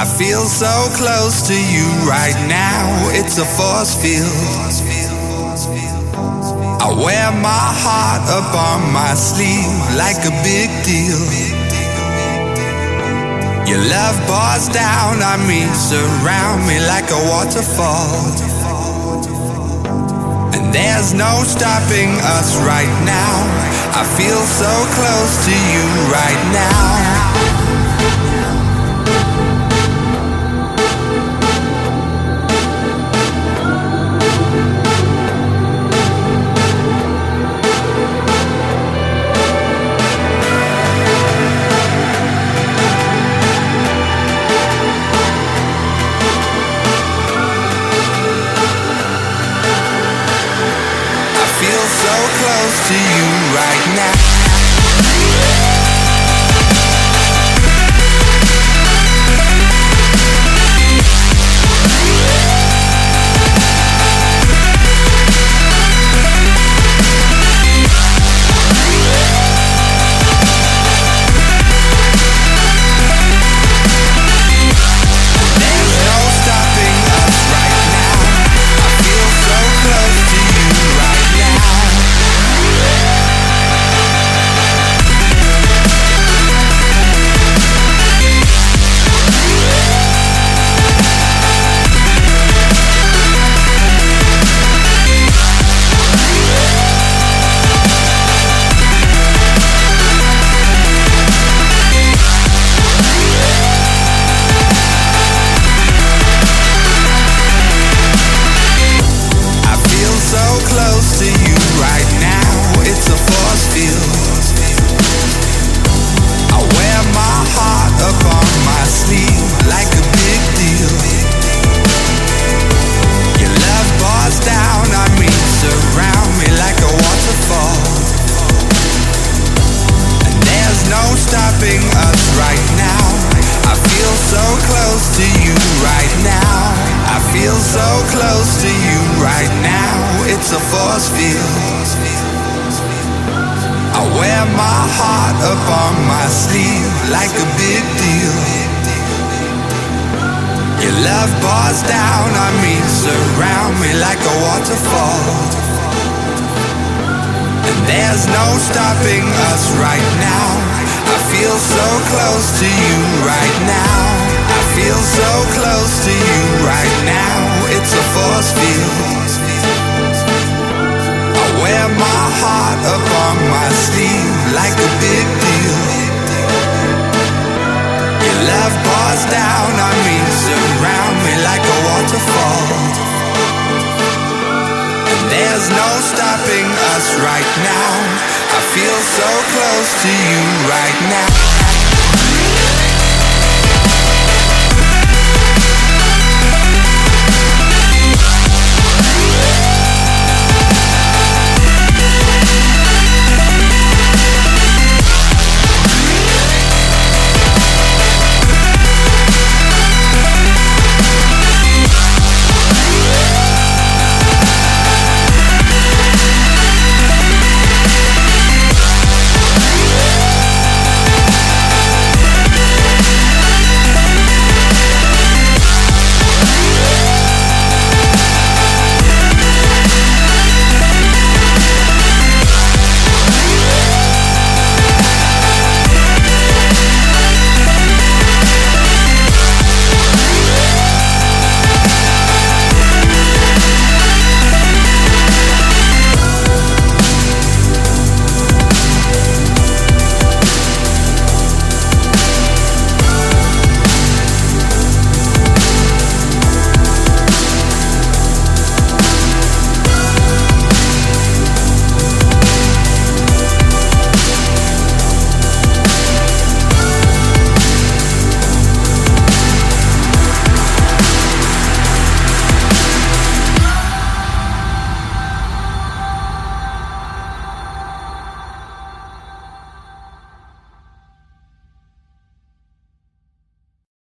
feel so close to you right now, it's a force field. I wear my heart up on my sleeve like a big deal. Your love pours down on me, surround me like a waterfall. And there's no stopping us right now. I feel so close to you right now. Close to you right now. Stopping us right now. I feel so close to you right now. I feel so close to you right now. It's a force field. I wear my heart up on my sleeve like a big deal. Your love pours down on me, surround me like a waterfall. And there's no stopping us right now. I feel so close to you right now. I feel so close to you right now. It's a force field. I wear my heart up on my sleeve like a big deal. Your love pours down on me, surround me like a waterfall. And there's no stopping us right now. I feel so close to you right now.